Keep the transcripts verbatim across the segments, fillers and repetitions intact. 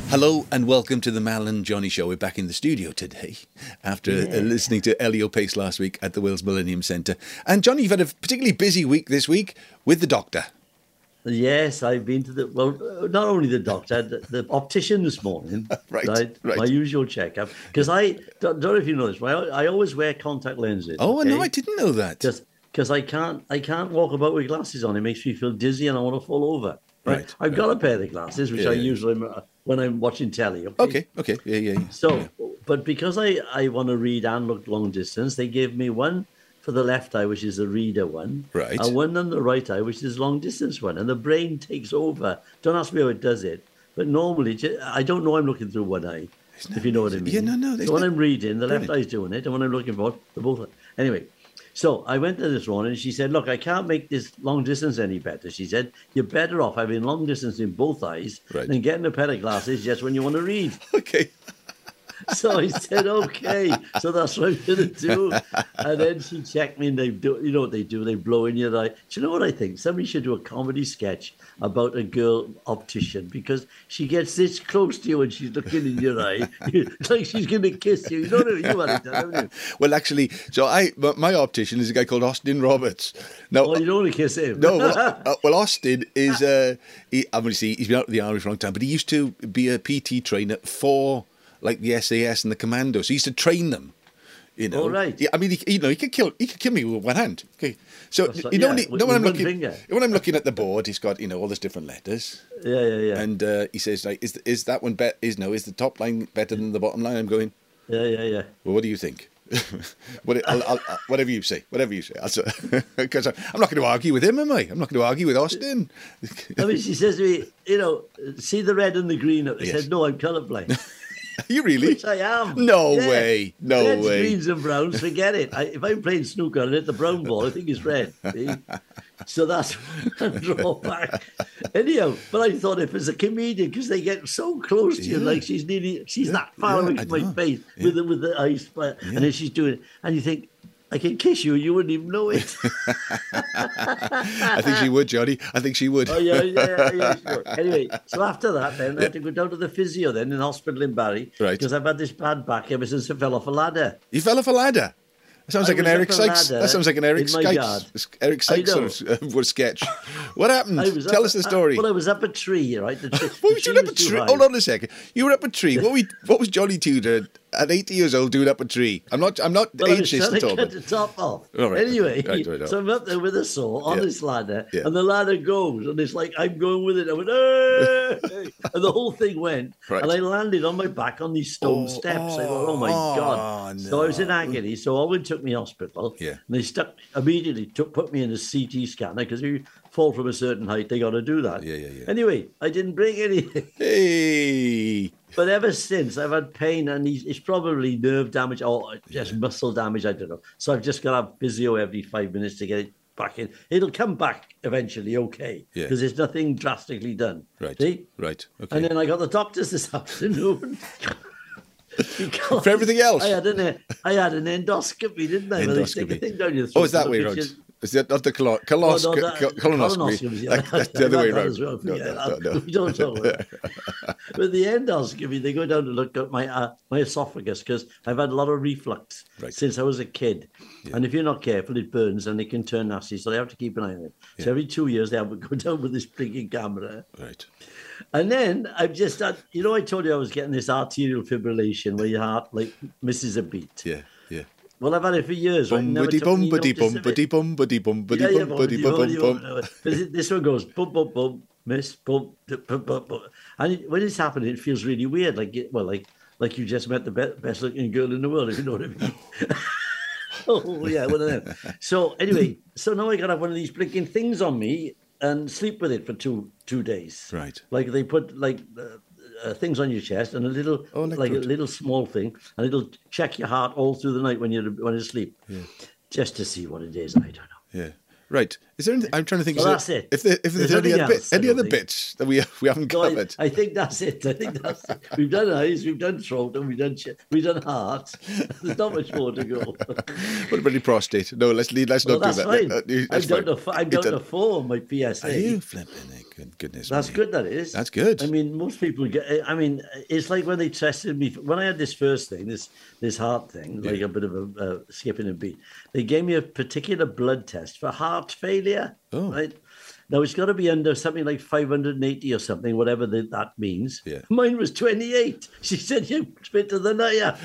Hello and welcome to the Mal and Johnny Show. We're back in the studio today after yeah. uh, listening to Elio Pace last week at the Wales Millennium Centre. And Johnny, you've had a particularly busy week this week with the doctor. Yes, I've been to the, well, not only the doctor, the, the optician this morning. right, right, right. My usual checkup. Because I, don't, don't know if you know this, but I, I always wear contact lenses. Oh, okay? no, I didn't know that. Just because I can't, I can't walk about with glasses on. It makes me feel dizzy and I want to fall over. Right. right I've right. got a pair of glasses, which yeah, I yeah. usually, when I'm watching telly. Okay, okay, okay. Yeah, yeah, yeah. So, yeah. but because I, I want to read and look long distance, they gave me one for the left eye, which is the reader one, right, and one on the right eye, which is long distance one, and the brain takes over. Don't ask me how it does it, but normally I don't know I'm looking through one eye, if you know what I mean. Yeah, no, no. So when no... I'm reading, the Brilliant. left eye's doing it, and when I'm looking forward, the both. Anyway, so I went to this one, and she said, "Look, I can't make this long distance any better." She said, "You're better off having long distance in both eyes right. than getting a pair of glasses just when you want to read." Okay. So I said, okay, so that's what I'm going to do. And then she checked me and they do, you know what they do? They blow in your eye. Do you know what I think? Somebody should do a comedy sketch about a girl optician because she gets this close to you when she's looking in your eye. It's like she's going to kiss you. You know what I mean? You want it, haven't you? Well, actually, so I, my optician is a guy called Austin Roberts. Now, oh, you don't want to kiss him? No, well, uh, well Austin is, uh, he, obviously, he's been out of the army for a long time, but he used to be a P T trainer for like the S A S and the Commandos. He used to train them, you know. Oh, right. Yeah, I mean, he, you know, he could kill, he could kill me with one hand. Okay, so Like, you know, yeah, when, he, with, when I'm looking, finger. when I'm looking at the board, he's got you know all those different letters. Yeah, yeah, yeah. And uh, he says like, is is that one bet? Is no, is the top line better than the bottom line? I'm going. Yeah, yeah, yeah. Well, what do you think? what, I'll, I'll, I'll, whatever you say, whatever you say. Because I'm not going to argue with him, am I? I'm not going to argue with Austin. I mean, she says to me, you know, see the red and the green. I yes. said, no, I'm colourblind. Are you really? Which I am. No yeah. way. No Reds, way. Greens and browns, forget it. I, if I'm playing snooker and hit the brown ball, I think it's red. See? So that's a drawback. Anyhow, but I thought if it's a comedian, because they get so close to you, yeah. like she's nearly, she's yeah. that far yeah, away from my know. face yeah. with, the, with the eyes, yeah. and then she's doing it. And you think, I can kiss you, you wouldn't even know it. I think she would, Johnny. I think she would. Oh, yeah, yeah, yeah, sure. Anyway, so after that, then, I had to go down to the physio then in hospital in Barry. Right. Because I've had this bad back ever since I fell off a ladder. You fell off a ladder? That sounds I like an Eric Sykes. That sounds like an Eric Sykes. Eric Sykes sort of uh, sketch. What happened? Tell us the story. Uh, well, I was up a tree, right? The tree, what was you up a tree? Hold on a second. You were up a tree. What, we, what was Johnny Tudor at eighty years old doing up a tree? I'm not. I'm not well, ageist at all. I was trying to cut the top off. All right, anyway, right, right, right. so I'm up there with a saw on yeah. this ladder, yeah. and the ladder goes, and it's like I'm going with it. I went, hey! And the whole thing went, right. and I landed on my back on these stone oh, steps. Oh, I thought, oh my oh, god! No. So I was in agony. So Owen took me to hospital. Yeah. And they stuck immediately took put me in a C T scanner because if you fall from a certain height, they got to do that. Yeah, yeah, yeah. Anyway, I didn't bring anything. Hey. But ever since, I've had pain, and it's probably nerve damage or just yeah. muscle damage. I don't know. So I've just got to have physio every five minutes to get it back in. It'll come back eventually, okay, because yeah. there's nothing drastically done. Right. See? Right. Okay. And then I got the doctors this afternoon. For everything else, I had an I had an endoscopy, didn't I? Endoscopy. Well, they stick a thing down your throat. Oh, is that way around? Is that not the colon- colos- oh, no, that, colonoscopy? colonoscopy yeah. That's the other way around. Well. No, no, no, no. We don't talk about it. With the endoscopy, they go down to look at my uh, my esophagus because I've had a lot of reflux right. since I was a kid. Yeah. And if you're not careful, it burns and it can turn nasty. So they have to keep an eye on it. Yeah. So every two years, they have to go down with this blinking camera. Right. And then I've just had, you know, I told you I was getting this arterial fibrillation where your heart like misses a beat. Yeah, yeah. Well, I've had it for years. Bum, buddy, bum, buddy, bum, buddy, bum, buddy, bum, buddy, yeah, yeah, bum, buddy, bum, bum, bum. This one goes bum, bum, bum, miss, bum, bum, bum, bum. And it, when it's happening, it feels really weird. Like, it, well, like like you just met the be- best looking girl in the world, if you know what I mean. Oh, yeah, one of them. So anyway, so now I got to have one of these blinking things on me and sleep with it for two two days. Right. Like they put like uh, uh, things on your chest and a little oh, like a little small thing, and it'll check your heart all through the night when you're when you're asleep, yeah. just to see what it is. I don't know. Yeah. Right. Is there? Anything, I'm trying to think. So is that's it. If there, if there's, There's any nothing other bit, else, I any don't other think. bits that we we haven't So I, covered. I think that's it. I think that's it. We've done eyes, we've done throat, and we've done ch- we've done heart. There's not much more to go. What about the prostate? No, let's leave. Let's Well, not that's do that. fine. That- that- I'm that's down fine. to f- I'm down It's a- to four on my P S A. Are you flipping it? Good goodness. That's me. good. That is. That's good. I mean, most people get. I mean, it's like when they tested me when I had this first thing, this this heart thing, like Yeah. a bit of a uh, skipping a beat. They gave me a particular blood test for heart failure. Oh. Right. Now it's got to be under something like five hundred eighty or something, whatever the, that means. Yeah. Mine was twenty-eight. She said, "You fitter than I am."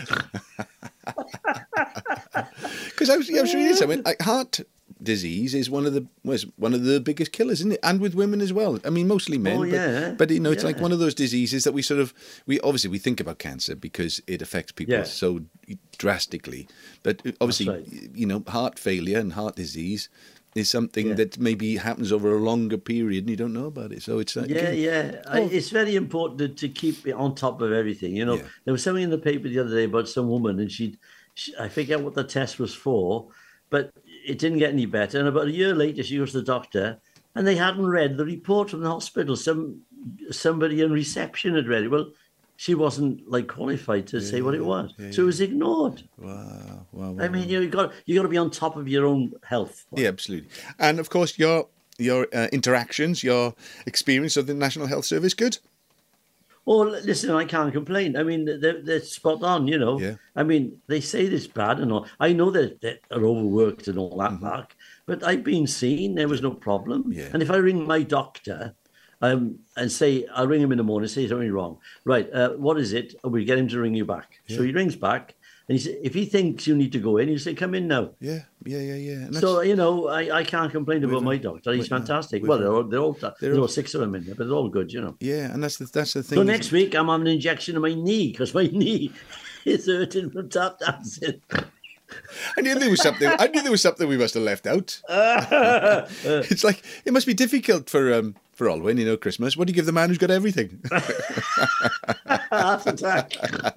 Because I was, yeah, I was reading something. Like heart disease is one of the was one of the biggest killers, isn't it? And with women as well. I mean, mostly men. Oh, yeah. But, but you know, it's like Yeah. one of those diseases that we sort of we obviously we think about cancer because it affects people Yeah. so drastically. But obviously, right. you know, heart failure and heart disease is something Yeah. that maybe happens over a longer period and you don't know about it. So it's like, Yeah, yeah. I, Oh. it's very important to, to keep it on top of everything. You know, Yeah. there was something in the paper the other day about some woman, and she, she, I forget what the test was for, but it didn't get any better. And about a year later, she goes to the doctor, and they hadn't read the report from the hospital. Some somebody in reception had read it. Well, she wasn't like qualified to say what it was, yeah, so it was ignored. wow, wow, wow. I mean, you know, you got you got to be on top of your own health. Yeah, absolutely. And of course, your your uh, interactions, your experience of the National Health Service, good? Oh, listen, I can't complain. I mean, they're, they're spot on, you know. Yeah. I mean, they say this bad and all. I know that they're overworked and all that, Mark, but I've been seen. There was no problem. Mm-hmm. Yeah. And if I ring my doctor um, and say, I'll ring him in the morning, say something wrong. Right, uh, what is it? Oh, we get him to ring you back. So he rings back. And he say, if he thinks you need to go in, you say, come in now. Yeah, yeah, yeah, yeah. And that's- So, you know, I, I can't complain about my doctor. He's with- no, fantastic. with- Well, they're all, they're all, they're there's all- all six of them in there, but they're all good, you know. yeah, and that's the that's the thing. So isn't next it? week, I'm having an injection in my knee because my knee is hurting from tap dancing. I knew there was something. I knew there was something we must have left out. It's like it must be difficult for um for Olwyn, you know, Christmas. What do you give the man who's got everything? Heart attack.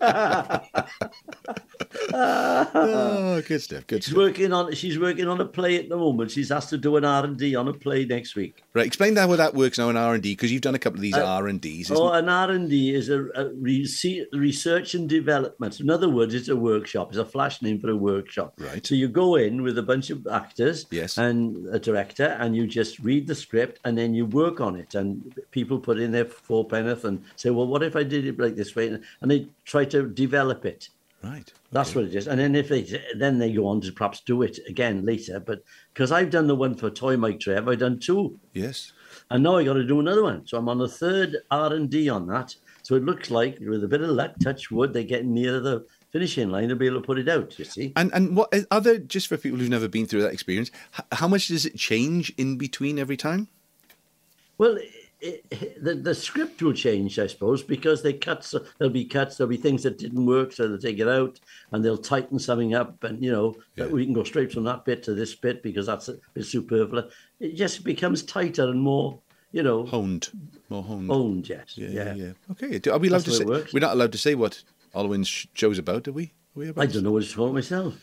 Oh, good stuff. Good She's stuff. working on. She's working on a play at the moment. She's asked to do an R and D on a play next week. Right, explain that how that works now in R and D because you've done a couple of these R and Ds. Oh, an R and D is a, a rese- research and development. In other words, it's a workshop. It's a flash name for a workshop. Right. So you go in with a bunch of actors Yes. and a director, and you just read the script, and then you work on it. And people put in their four penneth and say, "Well, what if I did it like this way?" And they try to develop it. Right. That's okay. what it is. And then if they then they go on to perhaps do it again later. But because I've done the one for Toy Mike Trev, I've done two. Yes. And now I got to do another one. So I'm on the third R and D on that. So it looks like with a bit of luck, touch wood, they're getting near the finishing line. They'll be able to put it out, you see. And and what are there, just for people who've never been through that experience, h- how much does it change in between every time? Well, it, it, the, the script will change, I suppose, because they cut. So there'll be cuts. There'll be things that didn't work, so they'll take it out and they'll tighten something up. And you know, Yeah. we can go straight from that bit to this bit because that's a bit superfluous. It just becomes tighter and more, you know, Honed, more honed. owned. Yes, yeah, yeah. yeah, yeah. Okay. Do- Are we allowed That's to the way say? it works. We're not allowed to say what Olwyn's sh- show's about, are we? Are we about I to don't know what it's called myself.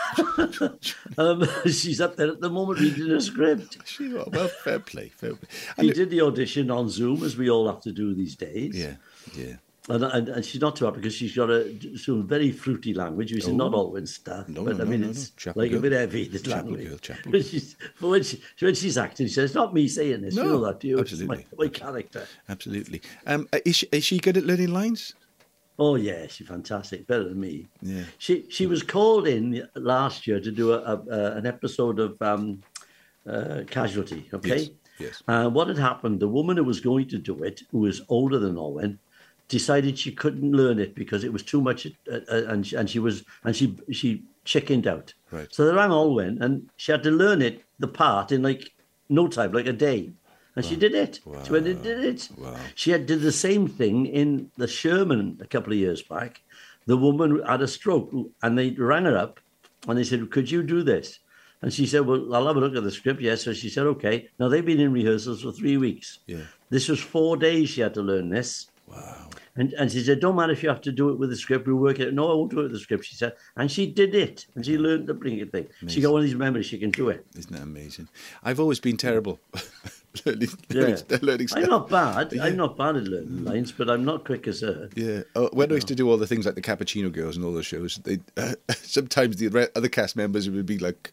um, she's up there at the moment reading a script. She, well, well, fair play, fair play. She And, did the audition on Zoom, as we all have to do these days. yeah, yeah. And, and, and she's not too happy because she's got a some very fruity language, which is not always stuff. No, but no, I mean, no, no, it's no. Chapel like girl. a bit heavy, this Chapel language. girl, chapel But she's, but when, she, when she's acting, she says, it's not me saying this. No, you know that, do you? absolutely. It's my, my character. Absolutely. Um, is she, is she good at learning lines? Oh, yeah, she's fantastic. Better than me. Yeah. She she was called in last year to do a, a, a an episode of um, uh, Casualty, okay? Yes, yes. Uh, what had happened, the woman who was going to do it, who was older than Olwen, decided she couldn't learn it because it was too much, uh, uh, and, she, and she was and she she chickened out. Right. So they rang Olwen, and she had to learn it, the part, in like no time, like a day. And she did it. She went and did it. Wow. She had did the same thing in the Sherman a couple of years back. The woman had a stroke, and they rang her up, and they said, "Could you do this?" And she said, "Well, I'll have a look at the script." Yes. So she said, "Okay." Now they've been in rehearsals for three weeks. Yeah. This was four days she had to learn this. Wow. And, and she said, don't matter if you have to do it with the script, we'll work it. No, I won't do it with the script, she said. And she did it. And she learned the blinking thing. Amazing. She got one of these memories, she can do it. Isn't that amazing? I've always been terrible. learning, yeah. learning, learning stuff. I'm not bad. Yeah. I'm not bad at learning lines, but I'm not quick as her. Yeah. Oh, when I used to do all the things like the Cappuccino Girls and all those shows, they uh, sometimes the re- other cast members would be like,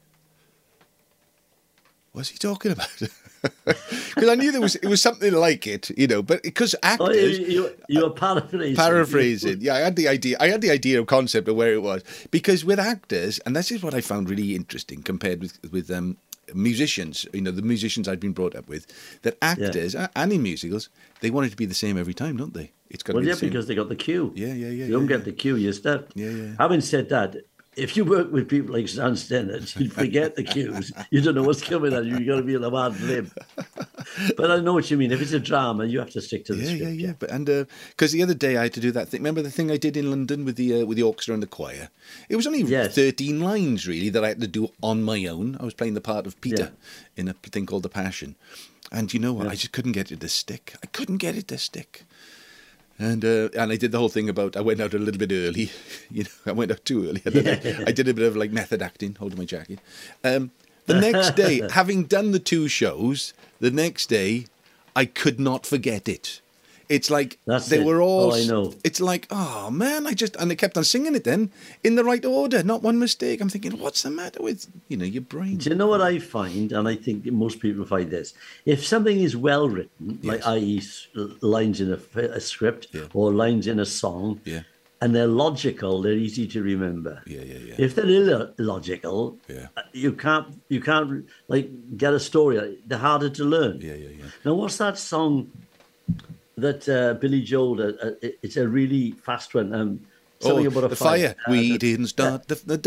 what's he talking about? Because I knew there was it was something like it, you know. But because actors, oh, you, you, you were paraphrasing. Paraphrasing, yeah. I had the idea. I had the idea of concept of where it was. Because with actors, and this is what I found really interesting compared with with um, musicians. You know, the musicians I'd been brought up with, that actors yeah. and in musicals, they want it to be the same every time, don't they? It's got to well, be yeah, the same. because they got the cue. Yeah, yeah, yeah. You don't yeah, get yeah. the cue, you're stuck. Yeah, yeah. Having said that, if you work with people like Stan Stennett, you'd forget the cues. You don't know what's coming at you. You've got to be in a hard lib. But I know what you mean. If it's a drama, you have to stick to the yeah, script. Yeah, yeah, yeah. But and because uh, the other day I had to do that thing. Remember the thing I did in London with the uh, with the orchestra and the choir? It was only yes. thirteen lines really that I had to do on my own. I was playing the part of Peter yeah. in a thing called The Passion, and you know what? Yeah. I just couldn't get it to stick. I couldn't get it to stick. And uh, and I did the whole thing about I went out a little bit early, you know, I went out too early. And then yeah. I, I did a bit of like method acting, holding my jacket. Um, the next day, having done the two shows, the next day, I could not forget it. It's like That's they it. were all. Oh, I know. It's like, oh man, I just and they kept on singing it then in the right order, not one mistake. I'm thinking, what's the matter with you know your brain? Do you know what I find? And I think most people find this: if something is well written, yes. like that is lines in a, a script yeah. or lines in a song, yeah. and they're logical, they're easy to remember. Yeah, yeah, yeah. If they're illogical, yeah. you can't you can't like get a story. They're harder to learn. Yeah, yeah, yeah. Now, what's that song? That uh, Billy Joel, uh, it's a really fast one. Um, something oh, about a the fire. fire. Uh, we the, didn't start uh, the.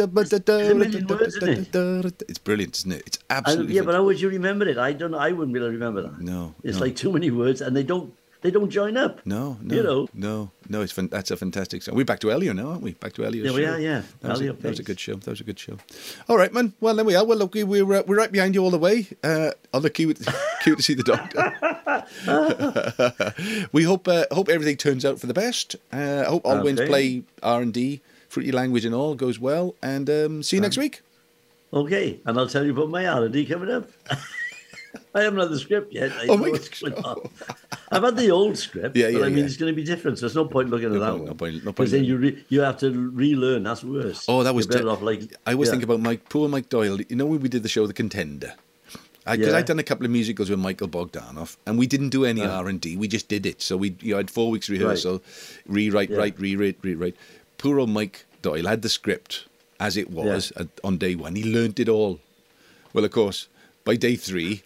It's brilliant, isn't it? It's absolutely. And, yeah, but how would you remember it? I don't. I wouldn't be able to remember that. No, it's no. like too many words, and they don't. They don't join up. No, no, you know, no, no. It's fun, that's a fantastic song. We're back to Elio now, aren't we? Back to Elio's yeah, show. we are. Yeah, that was, Elio a, that was a good show. That was a good show. All right, man. Well, there we are. Well, look, we, we're uh, we're right behind you all the way. Uh, on the queue, queue to see the doctor. We hope uh, hope everything turns out for the best. Uh, I hope Alwyn's okay. play R and D, Fruity Language, and all goes well. And um, see you um, next week. Okay, and I'll tell you about my R and D coming up. I haven't had the script yet. I oh my God. I've had the old script, yeah, yeah, but I mean, yeah. it's going to be different. So there's no point looking at no that point, one. No point. No point. Because then you re- you have to relearn. That's worse. Oh, that was You're better te- off like. I always yeah. think about Mike, poor Mike Doyle. You know when we did the show The Contender, because yeah. I'd done a couple of musicals with Michael Bogdanov, and we didn't do any yeah. R and D. We just did it. So we you know, had four weeks rehearsal, right. rewrite, yeah. write, rewrite, rewrite. Poor old Mike Doyle had the script as it was yeah. on day one. He learnt it all. Well, of course, by day three.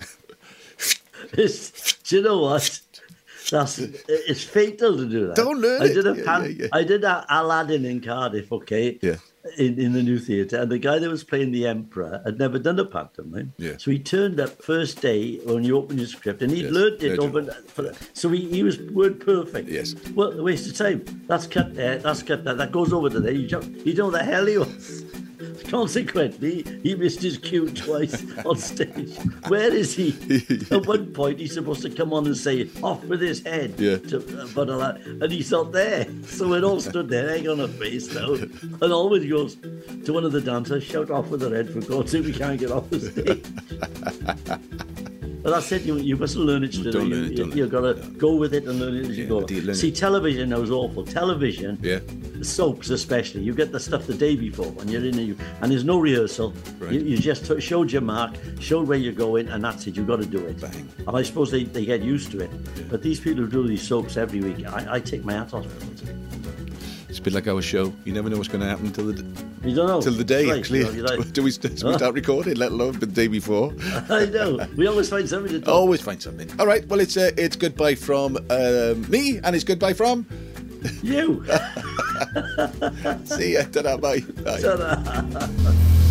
It's, do you know what? That's it's fatal to do that. Don't learn I it. did a yeah, pan, yeah, yeah. I did a Aladdin in Cardiff, okay? Yeah. In, in the new theatre, and the guy that was playing the Emperor had never done a pantomime. Yeah. So he turned up first day when you open your script, and he'd yes. learned it Legend. over. For, so he, he was word perfect. Yes. Well, a waste of time. That's cut there. That's cut there. That goes over to there. You don't, you don't know the hell he was. Consequently, he missed his cue twice on stage. Where is he? At one point, he's supposed to come on and say, off with his head. Yeah. To, uh, but, uh, and he's not there. So it all stood there, egg on a face now. And always goes to one of the dancers, shout off with her head, for God's sake, we can't get off the stage. But that's it, you, you must learn it still. Don't you, learn it, don't you, You've got to no. go with it and learn it as yeah, you go. See, television now is awful. Television, yeah. soaps especially, you get the stuff the day before when you're in a, and there's no rehearsal. Right. You, you just t- showed your mark, showed where you're going, and that's it. You've got to do it. Bang. And I suppose they, they get used to it. Yeah. But these people who do these soaps every week, I, I take my hat off. It's a bit like our show. You never know what's going to happen until the you don't know till the day. right. Actually, you know, like, do we, do we huh? start recording? Let alone the day before. I know. We always find something to talk. Always find something. All right. Well, it's uh, it's goodbye from uh, me, and it's goodbye from you. See ya. Ta-da, bye. Bye. Ta-da.